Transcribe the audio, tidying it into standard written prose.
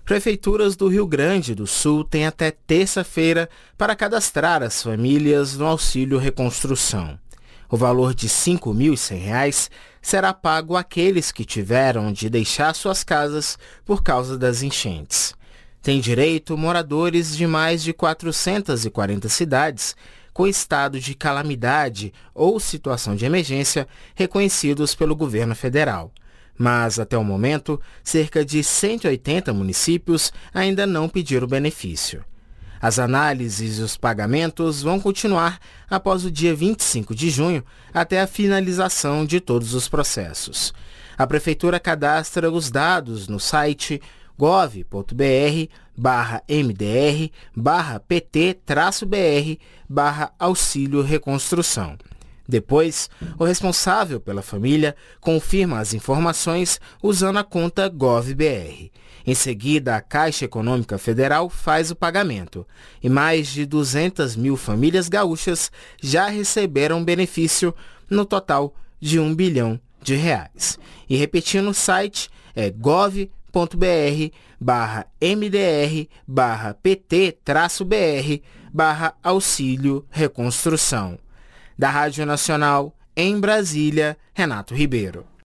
Prefeituras do Rio Grande do Sul têm até terça-feira para cadastrar as famílias no Auxílio Reconstrução. O valor de R$ 5.100 será pago àqueles que tiveram de deixar suas casas por causa das enchentes. Tem direito moradores de mais de 440 cidades com estado de calamidade ou situação de emergência reconhecidos pelo governo federal. Mas, até o momento, cerca de 180 municípios ainda não pediram o benefício. As análises e os pagamentos vão continuar após o dia 25 de junho até a finalização de todos os processos. A Prefeitura cadastra os dados no site gov.br/mdr/pt-br/auxílio reconstrução. Depois, o responsável pela família confirma as informações usando a conta GovBR. Em seguida, a Caixa Econômica Federal faz o pagamento. E mais de 200 mil famílias gaúchas já receberam benefício, no total de R$ 1 bilhão. E repetindo, o site é gov.br/mdr/pt-br/auxílio reconstrução. Da Rádio Nacional, em Brasília, Renato Ribeiro.